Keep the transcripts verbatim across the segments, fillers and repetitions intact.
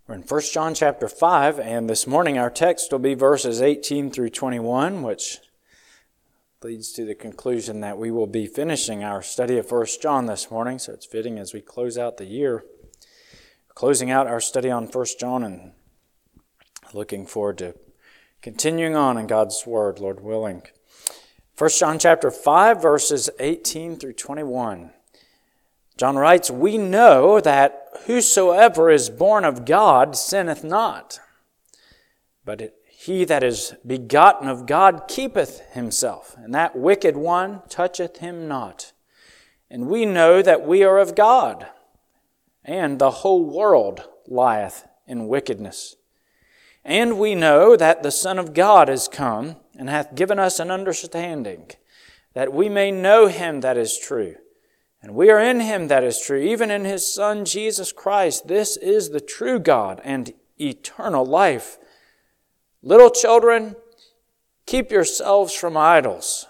We're in First John chapter five, and this morning our text will be verses eighteen through twenty-one, which leads to the conclusion that we will be finishing our study of First John this morning, so it's fitting as we close out the year. Closing out our study on First John and looking forward to continuing on in God's Word, Lord willing. First John chapter five, verses eighteen through twenty-one. John writes, "We know that whosoever is born of God sinneth not, but he that is begotten of God keepeth himself, and that wicked one toucheth him not. And we know that we are of God, and the whole world lieth in wickedness. And we know that the Son of God is come, and hath given us an understanding, that we may know him that is true. And we are in him that is true, even in his Son Jesus Christ. This is the true God and eternal life. Little children, keep yourselves from idols."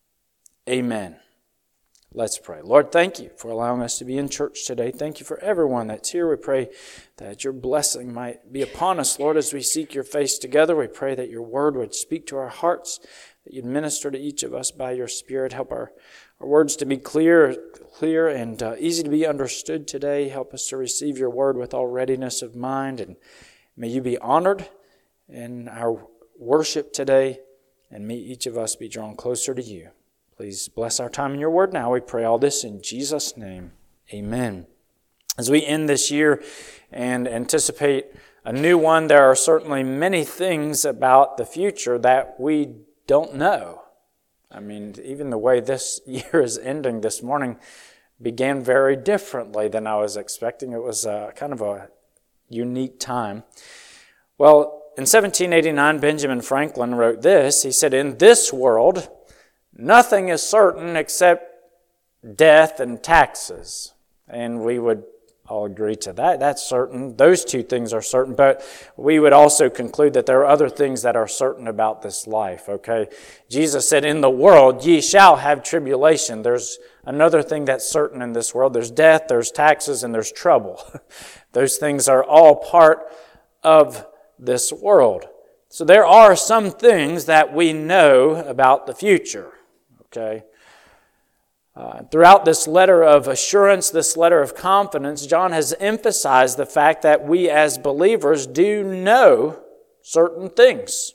Amen. Let's pray. Lord, thank you for allowing us to be in church today. Thank you for everyone that's here. We pray that your blessing might be upon us, Lord, as we seek your face together. We pray that your word would speak to our hearts, that you'd minister to each of us by your Spirit. Help our, our words to be clear, clear and uh, easy to be understood today. Help us to receive your word with all readiness of mind. And may you be honored in our worship today, and may each of us be drawn closer to you. Please bless our time in your word now. We pray all this in Jesus' name. Amen. As we end this year and anticipate a new one, there are certainly many things about the future that we don't know. I mean, even the way this year is ending this morning began very differently than I was expecting. It was a, kind of a unique time. Well, in seventeen eighty-nine, Benjamin Franklin wrote this. He said, "In this world, nothing is certain except death and taxes." And we would all agree to that. That's certain. Those two things are certain. But we would also conclude that there are other things that are certain about this life, okay? Jesus said, "In the world ye shall have tribulation." There's another thing that's certain in this world. There's death, there's taxes, and there's trouble. Those things are all part of this world. So there are some things that we know about the future. Okay. Uh, throughout this letter of assurance, this letter of confidence, John has emphasized the fact that we as believers do know certain things.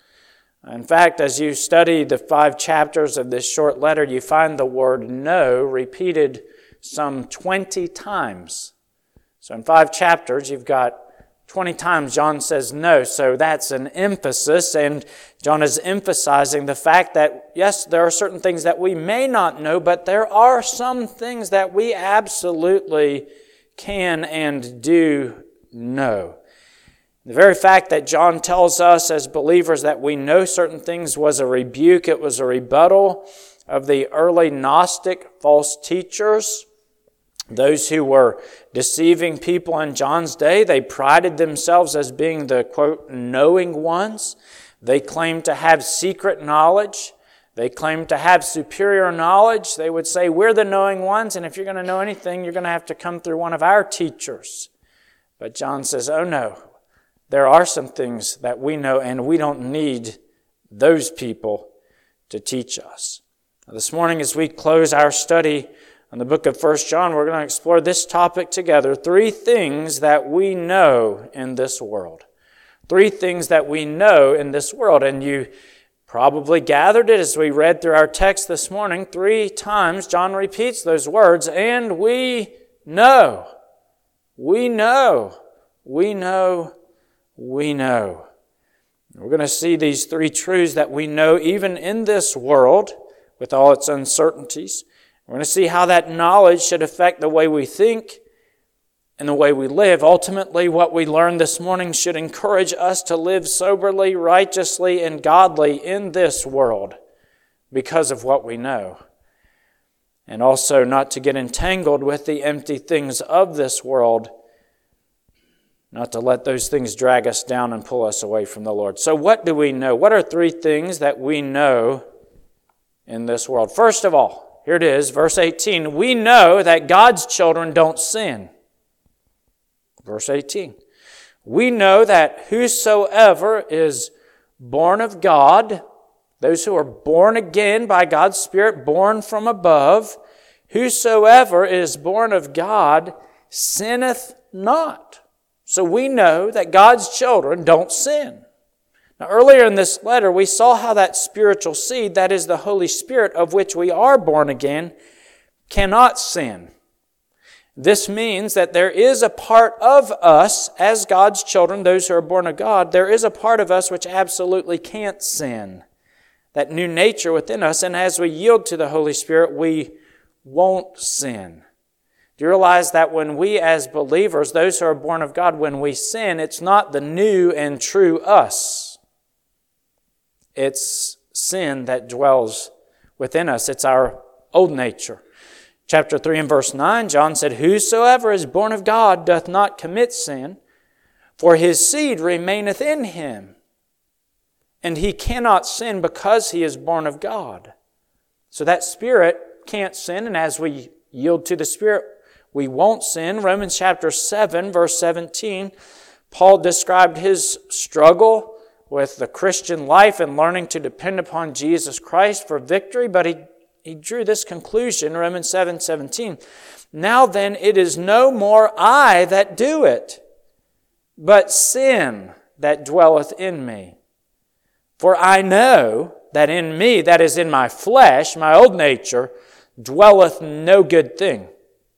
In fact, as you study the five chapters of this short letter, you find the word know repeated some twenty times. So in five chapters, you've got twenty times John says no, so that's an emphasis, and John is emphasizing the fact that, yes, there are certain things that we may not know, but there are some things that we absolutely can and do know. The very fact that John tells us as believers that we know certain things was a rebuke, it was a rebuttal of the early Gnostic false teachers. Those who were deceiving people in John's day, they prided themselves as being the, quote, knowing ones. They claimed to have secret knowledge. They claimed to have superior knowledge. They would say, we're the knowing ones, and if you're going to know anything, you're going to have to come through one of our teachers. But John says, oh no, there are some things that we know, and we don't need those people to teach us. Now, this morning, as we close our study in the book of First John, we're going to explore this topic together. Three things that we know in this world. Three things that we know in this world. And you probably gathered it as we read through our text this morning. Three times John repeats those words. And we know. We know. We know. We know. We're going to see these three truths that we know even in this world with all its uncertainties. We're going to see how that knowledge should affect the way we think and the way we live. Ultimately, what we learned this morning should encourage us to live soberly, righteously, and godly in this world because of what we know. And also not to get entangled with the empty things of this world, not to let those things drag us down and pull us away from the Lord. So what do we know? What are three things that we know in this world? First of all, here it is, verse eighteen. We know that God's children don't sin. Verse eighteen. We know that whosoever is born of God, those who are born again by God's Spirit, born from above, whosoever is born of God sinneth not. So we know that God's children don't sin. Now, earlier in this letter, we saw how that spiritual seed, that is the Holy Spirit of which we are born again, cannot sin. This means that there is a part of us as God's children, those who are born of God, there is a part of us which absolutely can't sin. That new nature within us, and as we yield to the Holy Spirit, we won't sin. Do you realize that when we as believers, those who are born of God, when we sin, it's not the new and true us. It's sin that dwells within us. It's our old nature. Chapter three and verse nine, John said, "Whosoever is born of God doth not commit sin, for his seed remaineth in him, and he cannot sin because he is born of God." So that spirit can't sin, and as we yield to the Spirit, we won't sin. Romans chapter seven, verse seventeen, Paul described his struggle with the Christian life and learning to depend upon Jesus Christ for victory, but he, he drew this conclusion, Romans seven seventeen. "Now then, it is no more I that do it, but sin that dwelleth in me. For I know that in me, that is in my flesh, my old nature, dwelleth no good thing."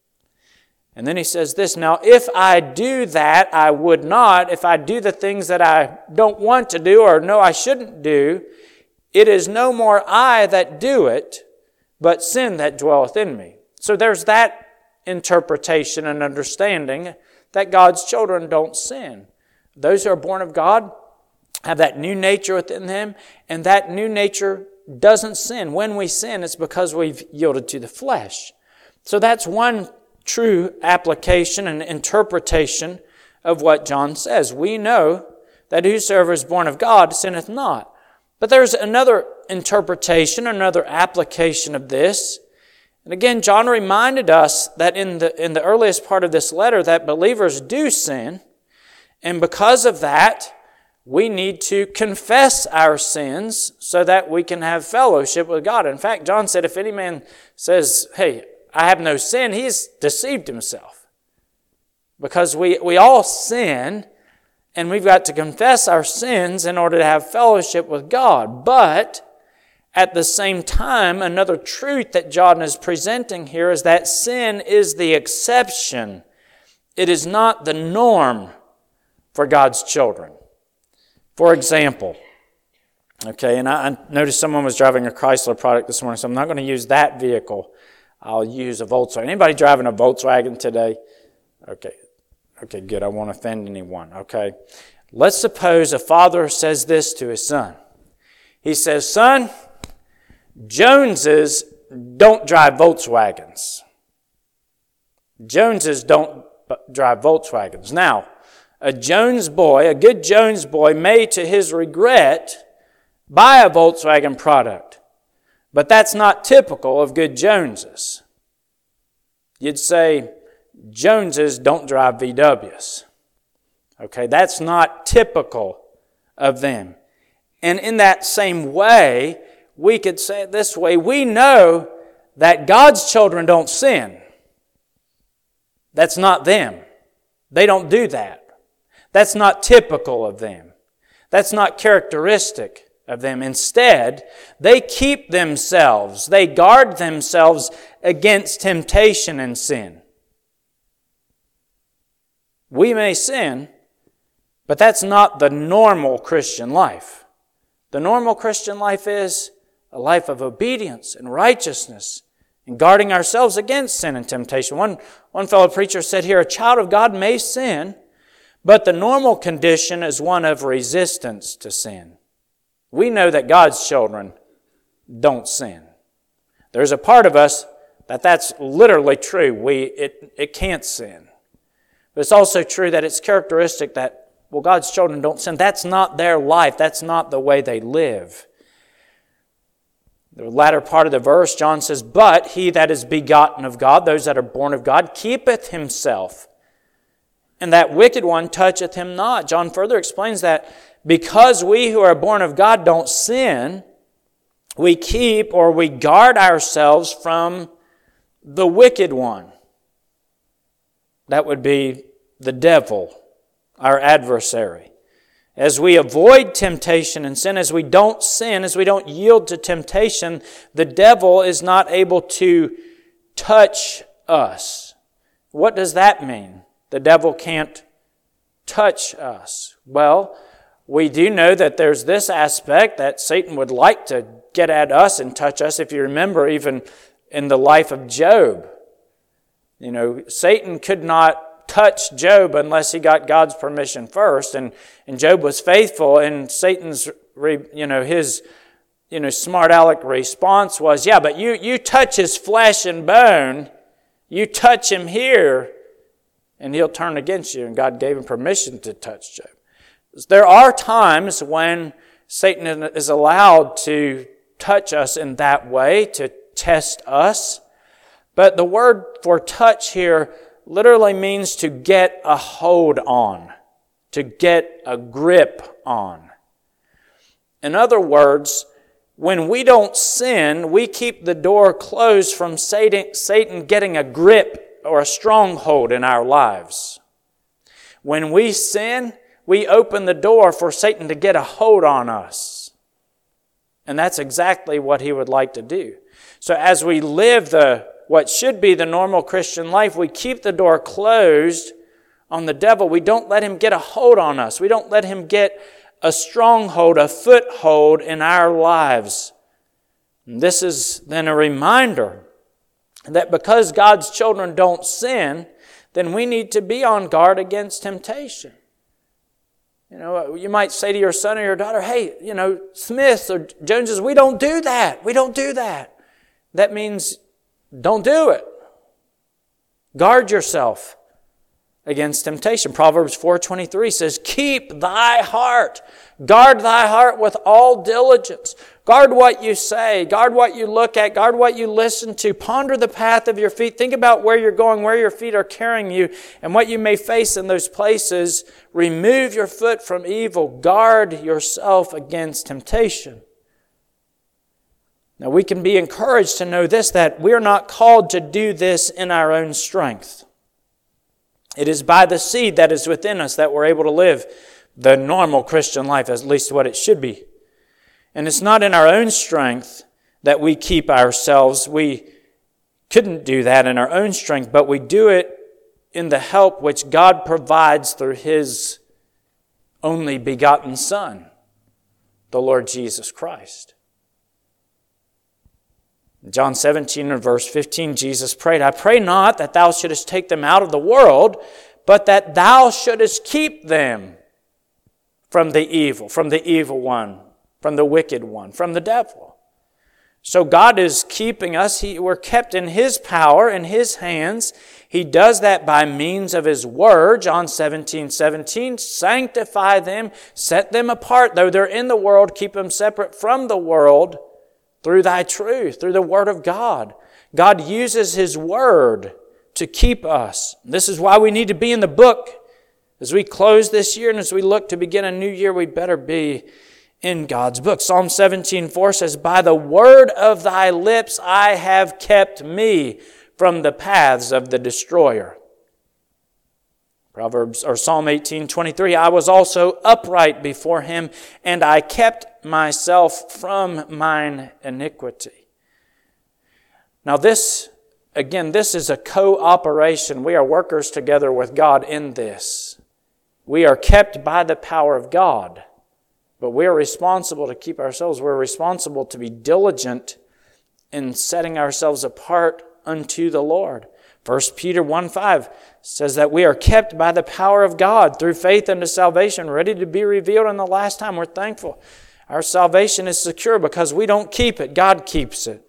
And then he says this, "Now if I do that I would not, if I do the things that I don't want to do or know I shouldn't do, it is no more I that do it, but sin that dwelleth in me." So there's that interpretation and understanding that God's children don't sin. Those who are born of God have that new nature within them, and that new nature doesn't sin. When we sin, it's because we've yielded to the flesh. So that's one true application and interpretation of what John says. We know that whosoever is born of God sinneth not. But there's another interpretation, another application of this. And again, John reminded us that in the, in the earliest part of this letter that believers do sin. And because of that, we need to confess our sins so that we can have fellowship with God. In fact, John said, if any man says, "Hey, I have no sin," he's deceived himself. Because we, we all sin, and we've got to confess our sins in order to have fellowship with God. But at the same time, another truth that John is presenting here is that sin is the exception. It is not the norm for God's children. For example, okay, and I, I noticed someone was driving a Chrysler product this morning, so I'm not going to use that vehicle. I'll use a Volkswagen. Anybody driving a Volkswagen today? Okay. Okay, good. I won't offend anyone. Okay. Let's suppose a father says this to his son. He says, "Son, Joneses don't drive Volkswagens. Joneses don't drive Volkswagens." Now, a Jones boy, a good Jones boy, may to his regret buy a Volkswagen product. But that's not typical of good Joneses. You'd say, Joneses don't drive V Ws. Okay, that's not typical of them. And in that same way, we could say it this way, we know that God's children don't sin. That's not them. They don't do that. That's not typical of them. That's not characteristic of them. Instead, they keep themselves, they guard themselves against temptation and sin. We may sin, but that's not the normal Christian life. The normal Christian life is a life of obedience and righteousness and guarding ourselves against sin and temptation. One, one fellow preacher said here, a child of God may sin, but the normal condition is one of resistance to sin. We know that God's children don't sin. There's a part of us that that's literally true. We it, it can't sin. But it's also true that it's characteristic that, well, God's children don't sin. That's not their life. That's not the way they live. The latter part of the verse, John says, "But he that is begotten of God," those that are born of God, "keepeth himself, and that wicked one toucheth him not. John further explains that because we who are born of God don't sin, we keep or we guard ourselves from the wicked one. That would be the devil, our adversary. As we avoid temptation and sin, as we don't sin, as we don't yield to temptation, the devil is not able to touch us. What does that mean? The devil can't touch us. Well, we do know that there's this aspect that Satan would like to get at us and touch us. If you remember, even in the life of Job, you know, Satan could not touch Job unless he got God's permission first. And, and Job was faithful, and Satan's, you know, his, you know, smart aleck response was, yeah, but you, you touch his flesh and bone, you touch him here, and he'll turn against you. And God gave him permission to touch Job. There are times when Satan is allowed to touch us in that way, to test us. But the word for touch here literally means to get a hold on, to get a grip on. In other words, when we don't sin, we keep the door closed from Satan, Satan getting a grip or a stronghold in our lives. When we sin, we open the door for Satan to get a hold on us. And that's exactly what he would like to do. So as we live the what should be the normal Christian life, we keep the door closed on the devil. We don't let him get a hold on us. We don't let him get a stronghold, a foothold in our lives. And this is then a reminder that because God's children don't sin, then we need to be on guard against temptation. You know, you might say to your son or your daughter, hey, you know, Smiths or Joneses, we don't do that. We don't do that. That means don't do it. Guard yourself against temptation. Proverbs four twenty-three says, keep thy heart. Guard thy heart with all diligence. Guard what you say. Guard what you look at. Guard what you listen to. Ponder the path of your feet. Think about where you're going, where your feet are carrying you, and what you may face in those places. Remove your foot from evil. Guard yourself against temptation. Now we can be encouraged to know this, that we're not called to do this in our own strength. It is by the seed that is within us that we're able to live the normal Christian life, at least what it should be. And it's not in our own strength that we keep ourselves. We couldn't do that in our own strength, but we do it in the help which God provides through His only begotten Son, the Lord Jesus Christ. John seventeen and verse fifteen, Jesus prayed, I pray not that thou shouldest take them out of the world, but that thou shouldest keep them from the evil, from the evil one, from the wicked one, from the devil. So God is keeping us. He, we're kept in His power, in His hands. He does that by means of His Word. John seventeen seventeen, sanctify them, set them apart. Though they're in the world, keep them separate from the world, through thy truth, through the Word of God. God uses His Word to keep us. This is why we need to be in the book. As we close this year and as we look to begin a new year, we better be in God's book. Psalm seventeen four says, by the word of thy lips I have kept me from the paths of the destroyer. Proverbs or Psalm eighteen twenty-three, I was also upright before Him, and I kept myself from mine iniquity. Now this, again, this is a cooperation. We are workers together with God in this. We are kept by the power of God, but we are responsible to keep ourselves. We're responsible to be diligent in setting ourselves apart unto the Lord. First Peter one five says that we are kept by the power of God through faith unto salvation, ready to be revealed in the last time. We're thankful. Our salvation is secure because we don't keep it. God keeps it.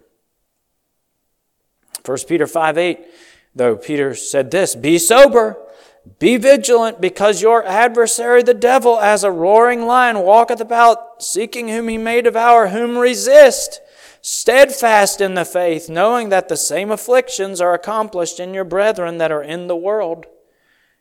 First Peter five eight, though, Peter said this, be sober, be vigilant, because your adversary the devil, as a roaring lion, walketh about, seeking whom he may devour, whom resist, steadfast in the faith, knowing that the same afflictions are accomplished in your brethren that are in the world.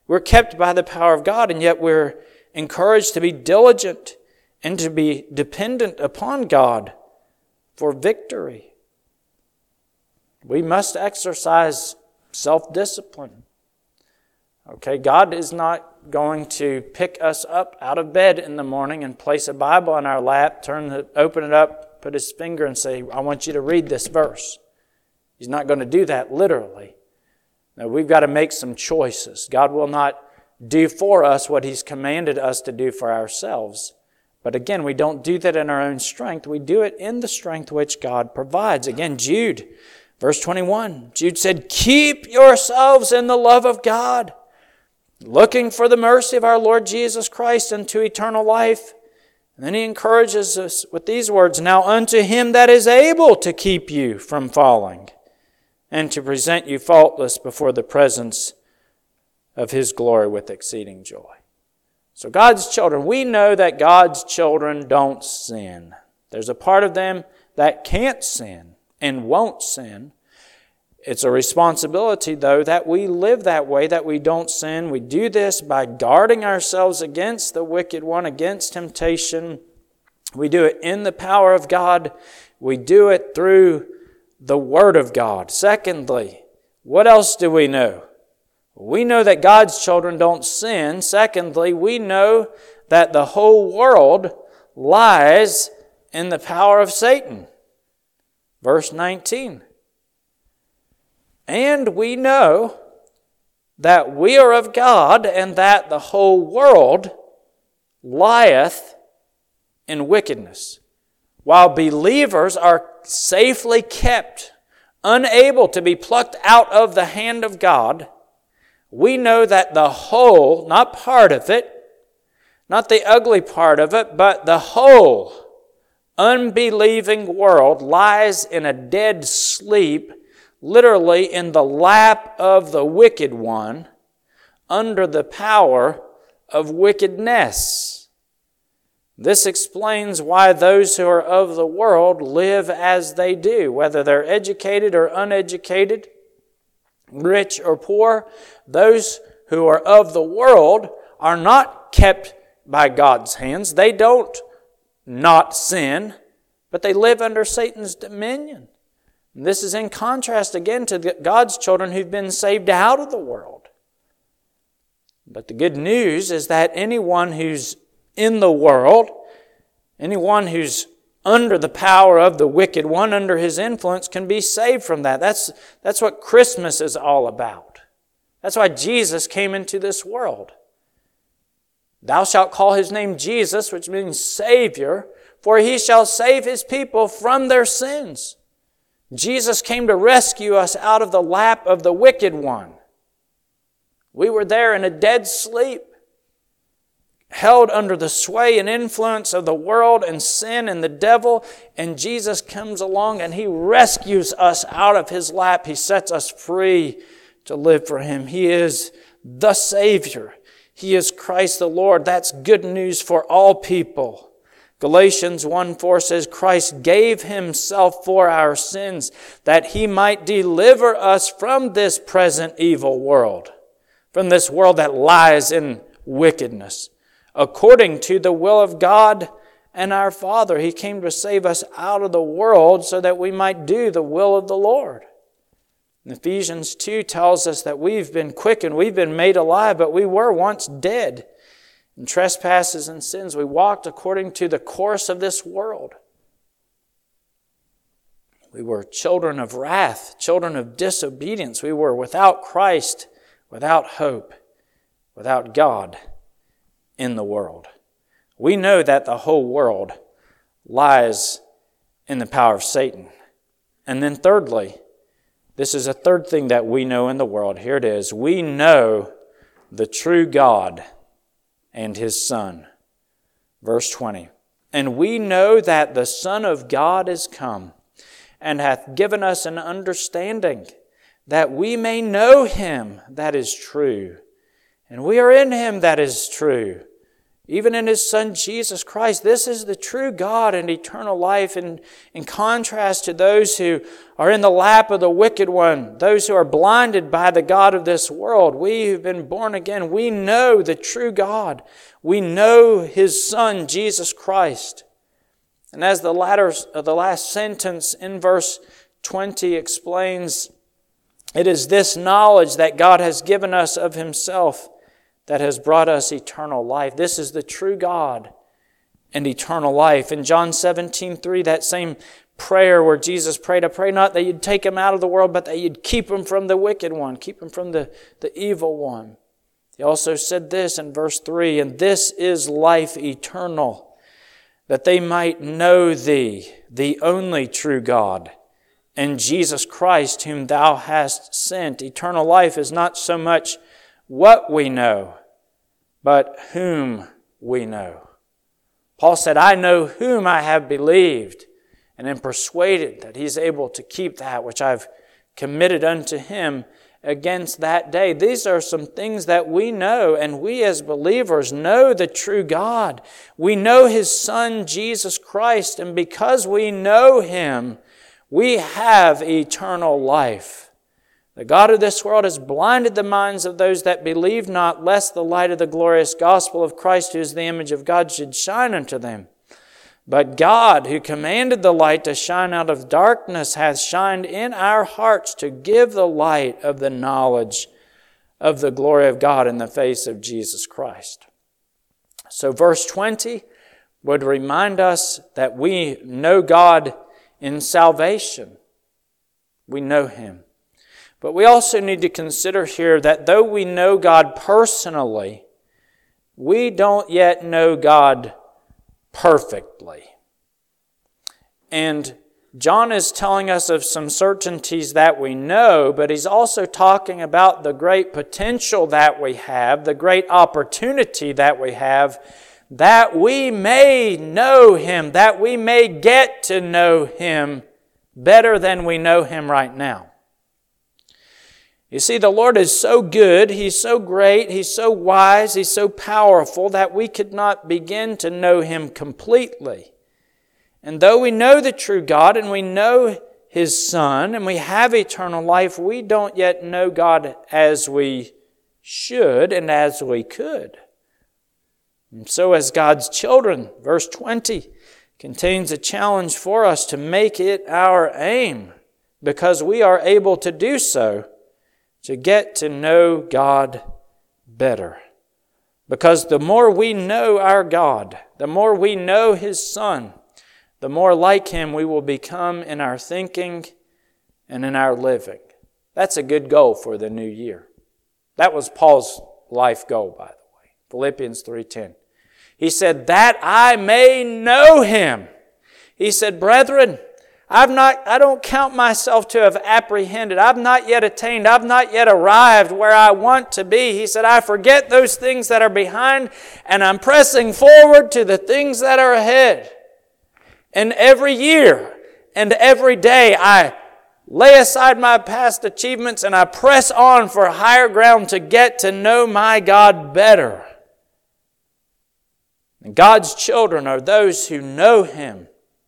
We're kept by the power of God, and yet we're encouraged to be diligent and to be dependent upon God for victory. We must exercise self-discipline. Okay, God is not going to pick us up out of bed in the morning and place a Bible in our lap, turn the, open it up, put His finger and say, I want you to read this verse. He's not going to do that literally. No, we've got to make some choices. God will not do for us what He's commanded us to do for ourselves. But again, we don't do that in our own strength. We do it in the strength which God provides. Again, Jude, verse twenty-one, Jude said, keep yourselves in the love of God, looking for the mercy of our Lord Jesus Christ unto eternal life. And then he encourages us with these words, now unto Him that is able to keep you from falling, and to present you faultless before the presence of His glory with exceeding joy. So God's children, we know that God's children don't sin. There's a part of them that can't sin and won't sin. It's a responsibility, though, that we live that way, that we don't sin. We do this by guarding ourselves against the wicked one, against temptation. We do it in the power of God. We do it through the Word of God. Secondly, what else do we know? We know that God's children don't sin. Secondly, we know that the whole world lies in the power of Satan. Verse nineteen. And we know that we are of God, and that the whole world lieth in wickedness, while believers are safely kept, unable to be plucked out of the hand of God. We know that the whole, not part of it, not the ugly part of it, but the whole unbelieving world lies in a dead sleep, literally in the lap of the wicked one, under the power of wickedness. This explains why those who are of the world live as they do, whether they're educated or uneducated, rich or poor. Those who are of the world are not kept by God's hands. They don't not sin, but they live under Satan's dominion. And this is in contrast again to God's children who've been saved out of the world. But the good news is that anyone who's in the world, anyone who's under the power of the wicked one, under his influence, can be saved from that. That's, that's what Christmas is all about. That's why Jesus came into this world. Thou shalt call His name Jesus, which means Savior, for He shall save His people from their sins. Jesus came to rescue us out of the lap of the wicked one. We were there in a dead sleep, held under the sway and influence of the world and sin and the devil, and Jesus comes along and He rescues us out of His lap. He sets us free to live for Him. He is the Savior. He is Christ the Lord. That's good news for all people. Galatians one four says, Christ gave Himself for our sins, that He might deliver us from this present evil world, from this world that lies in wickedness, according to the will of God and our Father. He came to save us out of the world so that we might do the will of the Lord. And Ephesians two tells us that we've been quickened, we've been made alive, but we were once dead in trespasses and sins. We walked according to the course of this world. We were children of wrath, children of disobedience. We were without Christ, without hope, without God in the world. We know that the whole world lies in the power of Satan. And then thirdly, this is a third thing that we know in the world. Here it is. We know the true God and His Son. Verse twenty. And we know that the Son of God is come, and hath given us an understanding, that we may know Him that is true. And we are in Him that is true, even in His Son Jesus Christ. This is the true God and eternal life, in, in contrast to those who are in the lap of the wicked one, those who are blinded by the god of this world. We who've been born again, we know the true God. We know His Son, Jesus Christ. And as the latter, the last sentence in verse twenty explains, it is this knowledge that God has given us of Himself that has brought us eternal life. This is the true God and eternal life. In John seventeen three, that same prayer where Jesus prayed, I pray not that you'd take him out of the world, but that you'd keep him from the wicked one, keep him from the, the evil one. He also said this in verse three, and this is life eternal, that they might know Thee, the only true God, and Jesus Christ, whom Thou hast sent. Eternal life is not so much what we know, but whom we know. Paul said, I know whom I have believed, and am persuaded that He's able to keep that which I've committed unto Him against that day. These are some things that we know, and we as believers know the true God. We know His Son, Jesus Christ, and because we know Him, we have eternal life. The God of this world has blinded the minds of those that believe not, lest the light of the glorious gospel of Christ, who is the image of God, should shine unto them. But God, who commanded the light to shine out of darkness, hath shined in our hearts to give the light of the knowledge of the glory of God in the face of Jesus Christ. So verse twenty would remind us that we know God in salvation. We know Him. But we also need to consider here that though we know God personally, we don't yet know God perfectly. And John is telling us of some certainties that we know, but he's also talking about the great potential that we have, the great opportunity that we have, that we may know Him, that we may get to know Him better than we know Him right now. You see, the Lord is so good, He's so great, He's so wise, He's so powerful that we could not begin to know Him completely. And though we know the true God and we know His Son and we have eternal life, we don't yet know God as we should and as we could. And so as God's children, verse twenty contains a challenge for us to make it our aim, because we are able to do so, to get to know God better. Because the more we know our God, the more we know His Son, the more like Him we will become in our thinking and in our living. That's a good goal for the new year. That was Paul's life goal, by the way. Philippians three ten. He said, that I may know Him. He said, brethren, I've not, I don't count myself to have apprehended. I've not yet attained. I've not yet arrived where I want to be. He said, I forget those things that are behind, and I'm pressing forward to the things that are ahead. And every year and every day I lay aside my past achievements and I press on for higher ground to get to know my God better. And God's children are those who know Him.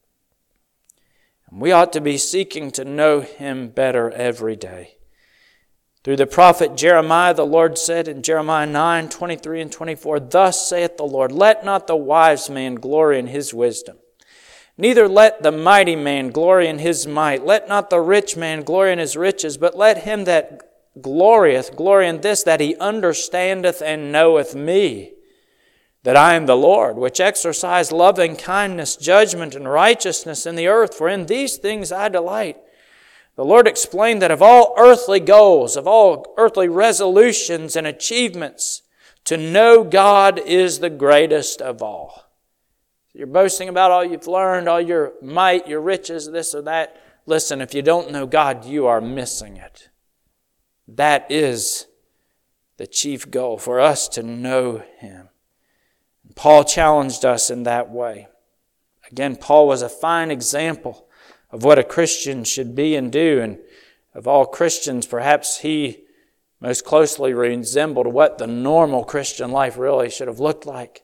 We ought to be seeking to know Him better every day. Through the prophet Jeremiah, the Lord said in Jeremiah nine, twenty-three and twenty-four, thus saith the Lord, let not the wise man glory in his wisdom, neither let the mighty man glory in his might. Let not the rich man glory in his riches, but let him that glorieth glory in this, that he understandeth and knoweth me, that I am the Lord, which exercise loving kindness, judgment, and righteousness in the earth, for in these things I delight. The Lord explained that of all earthly goals, of all earthly resolutions and achievements, to know God is the greatest of all. You're boasting about all you've learned, all your might, your riches, this or that. Listen, if you don't know God, you are missing it. That is the chief goal, for us to know Him. Paul challenged us in that way. Again, Paul was a fine example of what a Christian should be and do. And of all Christians, perhaps he most closely resembled what the normal Christian life really should have looked like.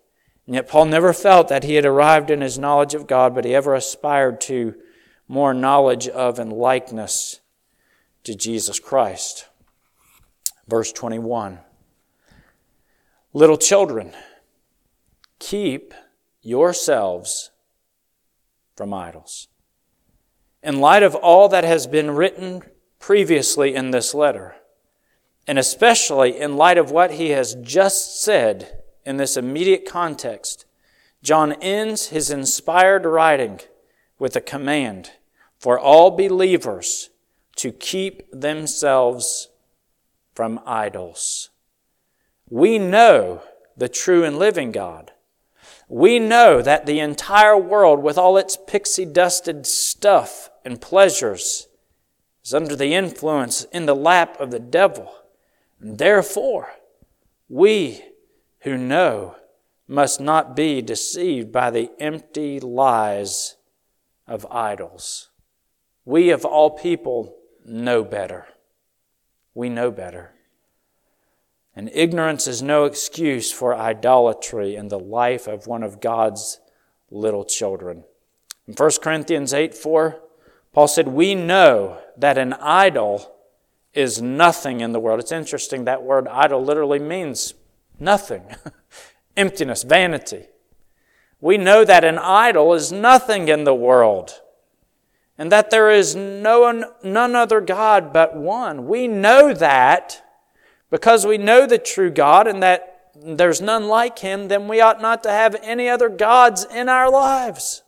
And yet Paul never felt that he had arrived in his knowledge of God, but he ever aspired to more knowledge of and likeness to Jesus Christ. Verse twenty-one. Little children, keep yourselves from idols. In light of all that has been written previously in this letter, and especially in light of what he has just said in this immediate context, John ends his inspired writing with a command for all believers to keep themselves from idols. We know the true and living God. We know that the entire world, with all its pixie-dusted stuff and pleasures, is under the influence in the lap of the devil. And therefore, we who know must not be deceived by the empty lies of idols. We of all people know better. We know better. And ignorance is no excuse for idolatry in the life of one of God's little children. In First Corinthians eight four, Paul said, we know that an idol is nothing in the world. It's interesting, that word idol literally means nothing. Emptiness, vanity. We know that an idol is nothing in the world, and that there is no one, none other God but one. We know that because we know the true God and that there's none like Him, then we ought not to have any other gods in our lives.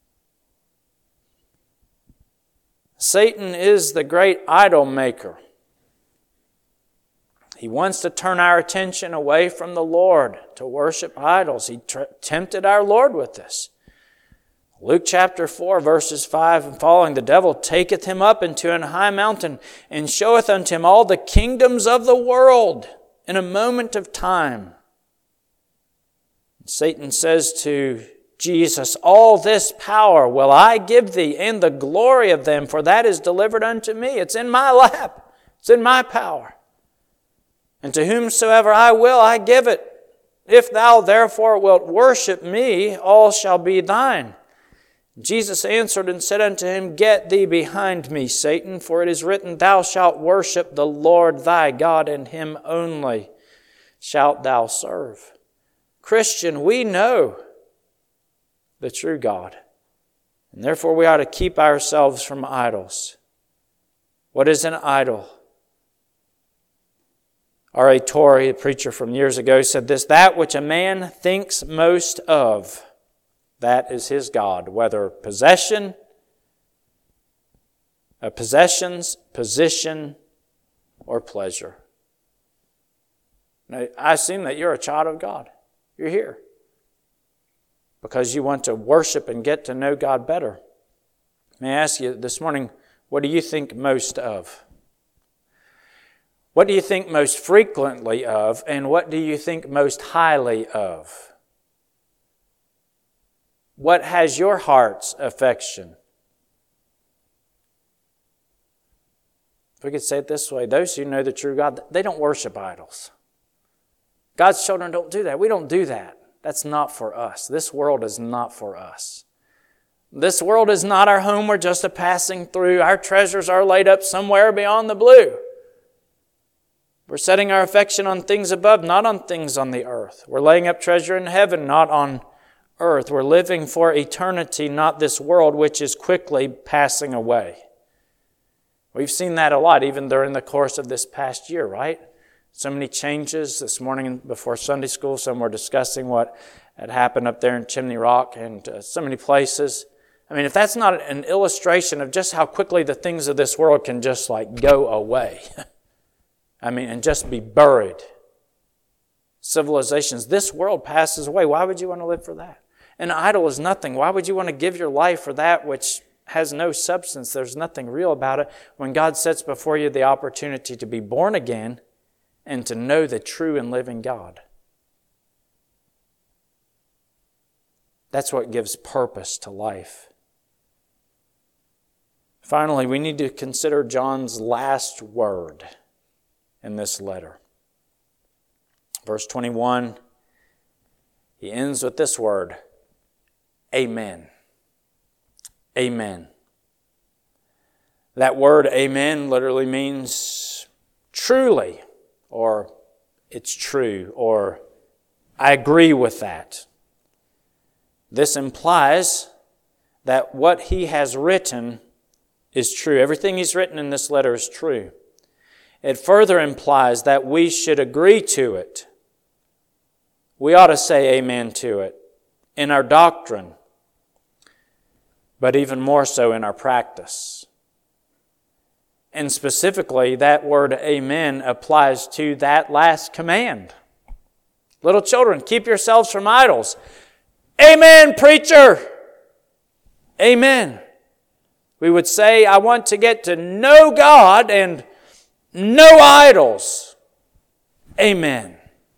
Satan is the great idol maker. He wants to turn our attention away from the Lord to worship idols. He t- tempted our Lord with this. Luke chapter four, verses five and following, the devil taketh him up into an high mountain and showeth unto him all the kingdoms of the world in a moment of time. Satan says to Jesus, all this power will I give thee, and the glory of them, for that is delivered unto me. It's in my lap. It's in my power. And to whomsoever I will, I give it. If thou therefore wilt worship me, all shall be thine. Jesus answered and said unto him, get thee behind me, Satan, for it is written, thou shalt worship the Lord thy God, and Him only shalt thou serve. Christian, we know the true God, and therefore we ought to keep ourselves from idols. What is an idol? R A Torrey, a preacher from years ago, said this, that which a man thinks most of, that is his God, whether possession, uh, possessions, position, or pleasure. Now, I assume that you're a child of God. You're here because you want to worship and get to know God better. May I ask you this morning, what do you think most of? What do you think most frequently of, and what do you think most highly of? What has your heart's affection? If we could say it this way, those who know the true God, they don't worship idols. God's children don't do that. We don't do that. That's not for us. This world is not for us. This world is not our home. We're just a passing through. Our treasures are laid up somewhere beyond the blue. We're setting our affection on things above, not on things on the earth. We're laying up treasure in heaven, not on earth. We're living for eternity, not this world, which is quickly passing away. We've seen that a lot, even during the course of this past year, right? So many changes. This morning before Sunday school, some were discussing what had happened up there in Chimney Rock and uh, so many places. I mean, if that's not an illustration of just how quickly the things of this world can just like go away. I mean, and just be buried. Civilizations, this world passes away. Why would you want to live for that? An idol is nothing. Why would you want to give your life for that which has no substance? There's nothing real about it. When God sets before you the opportunity to be born again and to know the true and living God. That's what gives purpose to life. Finally, we need to consider John's last word in this letter. Verse twenty-one, he ends with this word, amen. Amen. That word amen literally means truly, or it's true, or I agree with that. This implies that what he has written is true. Everything he's written in this letter is true. It further implies that we should agree to it. We ought to say amen to it in our doctrine, but even more so in our practice. And specifically, that word amen applies to that last command. Little children, keep yourselves from idols. Amen, preacher! Amen. We would say, I want to get to know God and no idols. Amen.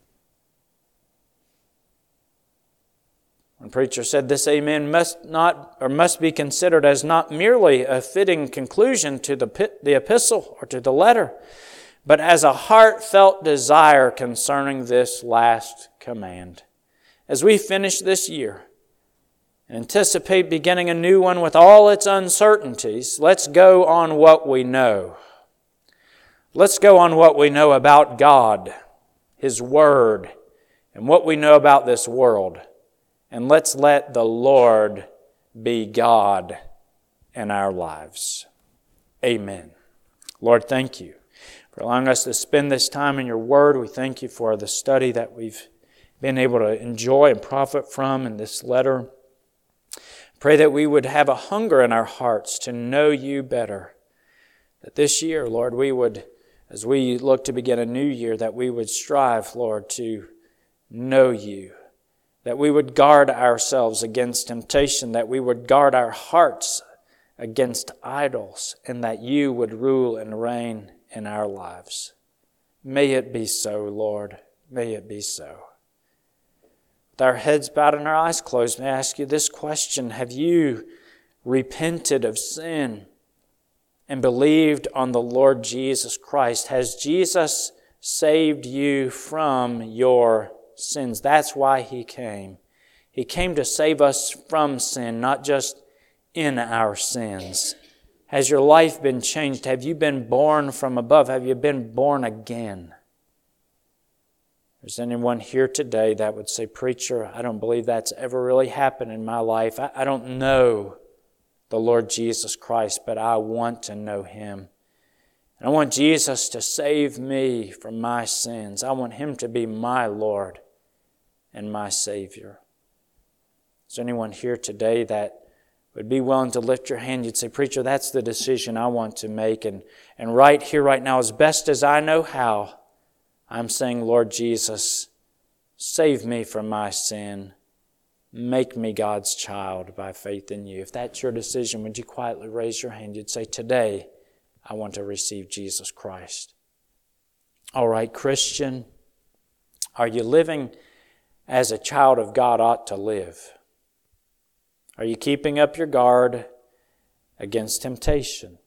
One preacher said this amen must not or must be considered as not merely a fitting conclusion to the, the epistle or to the letter, but as a heartfelt desire concerning this last command. As we finish this year and anticipate beginning a new one with all its uncertainties, let's go on what we know. Let's go on what we know about God, His Word, and what we know about this world. And let's let the Lord be God in our lives. Amen. Lord, thank you for allowing us to spend this time in your Word. We thank you for the study that we've been able to enjoy and profit from in this letter. Pray that we would have a hunger in our hearts to know you better. That this year, Lord, we would, as we look to begin a new year, that we would strive, Lord, to know you. That we would guard ourselves against temptation, that we would guard our hearts against idols, and that you would rule and reign in our lives. May it be so, Lord. May it be so. With our heads bowed and our eyes closed, may I ask you this question. Have you repented of sin and believed on the Lord Jesus Christ? Has Jesus saved you from your sins? That's why He came. He came to save us from sin, not just in our sins. Has your life been changed? Have you been born from above? Have you been born again? Is anyone here today that would say, Preacher, I don't believe that's ever really happened in my life. I, I don't know the Lord Jesus Christ, but I want to know Him. And I want Jesus to save me from my sins. I want Him to be my Lord and my Savior. Is there anyone here today that would be willing to lift your hand? You'd say, Preacher, that's the decision I want to make. And, and right here, right now, as best as I know how, I'm saying, Lord Jesus, save me from my sin. Make me God's child by faith in you. If that's your decision, would you quietly raise your hand? You'd say, today, I want to receive Jesus Christ. All right, Christian, are you living as a child of God ought to live? Are you keeping up your guard against temptation?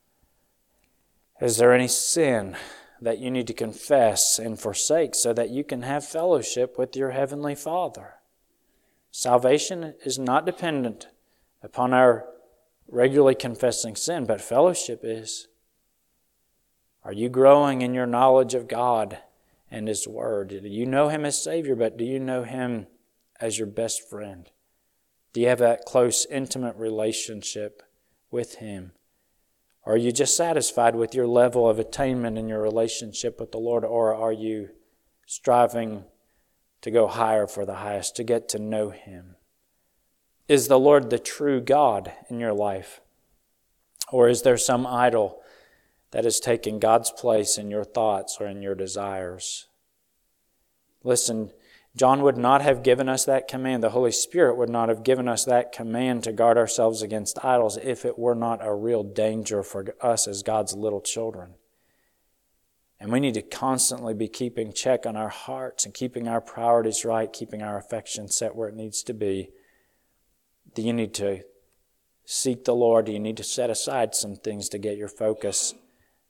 Is there any sin that you need to confess and forsake so that you can have fellowship with your Heavenly Father? Salvation is not dependent upon our regularly confessing sin, but fellowship is. Are you growing in your knowledge of God and His Word? Do you know Him as Savior, but do you know Him as your best friend? Do you have that close, intimate relationship with Him? Or are you just satisfied with your level of attainment in your relationship with the Lord? Or are you striving to go higher for the highest, to get to know Him? Is the Lord the true God in your life? Or is there some idol that is taking God's place in your thoughts or in your desires? Listen, John would not have given us that command. The Holy Spirit would not have given us that command to guard ourselves against idols if it were not a real danger for us as God's little children. And we need to constantly be keeping check on our hearts and keeping our priorities right, keeping our affection set where it needs to be. Do you need to seek the Lord? Do you need to set aside some things to get your focus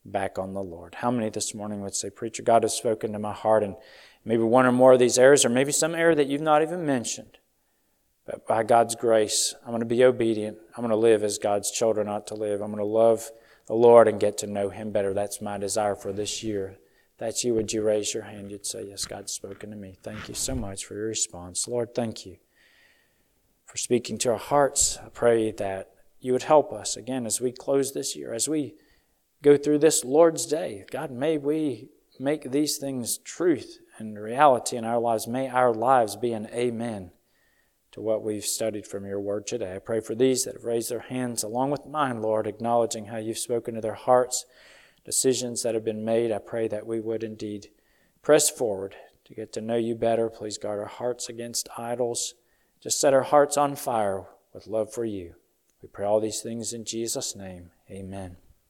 back on the Lord. How many this morning would say, Preacher, God has spoken to my heart, and maybe one or more of these areas, or maybe some area that you've not even mentioned. But by God's grace, I'm going to be obedient. I'm going to live as God's children ought to live. I'm going to love the Lord and get to know Him better. That's my desire for this year. If that's you, would you raise your hand? You'd say, yes, God's spoken to me. Thank you so much for your response. Lord, thank you for speaking to our hearts. I pray that you would help us, again, as we close this year, as we go through this Lord's Day. God, may we make these things truth and reality in our lives. May our lives be an amen to what we've studied from your word today. I pray for these that have raised their hands along with mine, Lord, acknowledging how you've spoken to their hearts, decisions that have been made. I pray that we would indeed press forward to get to know you better. Please guard our hearts against idols. Just set our hearts on fire with love for you. We pray all these things in Jesus' name. Amen.